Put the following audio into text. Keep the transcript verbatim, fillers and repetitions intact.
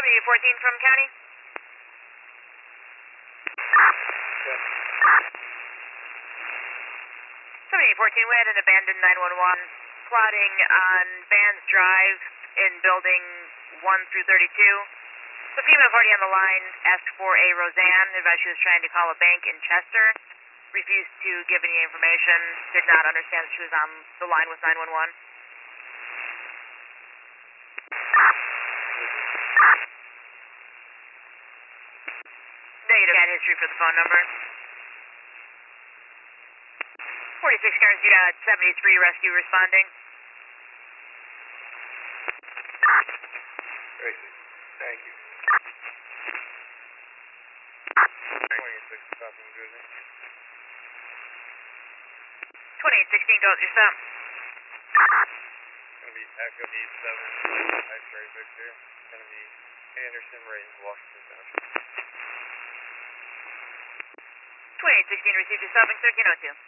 seventy-eight fourteen from county. Yeah. seventy-eight fourteen, we had an abandoned nine one one plotting on Vans Drive in building one through thirty-two. The female party on the line asked for a Roseanne, advised she was trying to call a bank in Chester, refused to give any information, did not understand that she was on the line with nine one one. Negative. Cat history for the phone number. forty-six Cairns, you got seventy-three rescue responding. Tracy, thank you. twenty-six, South New Jersey. twenty-eight sixteen, go with your stop. It's going to be Echo E seven, X-ray Victor. It's going to be Anderson, Rains, Washington Township. twenty-eight sixteen, received your stopping thirteen oh two.